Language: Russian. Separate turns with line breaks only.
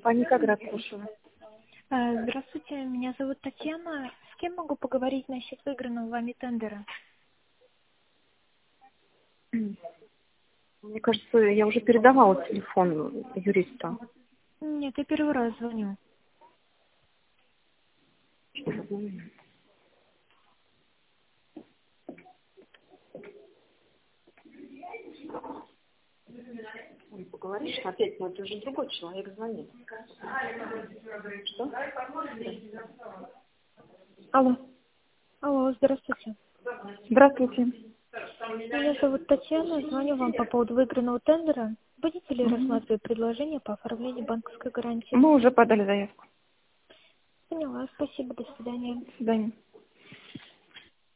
компания «Каград», слушаю.
Здравствуйте, меня зовут Татьяна. С кем могу поговорить насчет выигранного вами тендера?
Мне кажется, я уже передавала телефон юриста.
Нет, я первый раз звоню.
Ой, поговоришь опять, но это уже другой человек звонит. Что? Алло.
Алло, здравствуйте.
Здравствуйте.
Меня зовут Татьяна, звоню вам по поводу выигранного тендера. Будете ли
Мгм.
рассматривать предложение по оформлению банковской гарантии?
Мы уже подали заявку.
Поняла, спасибо, до свидания.
До свидания.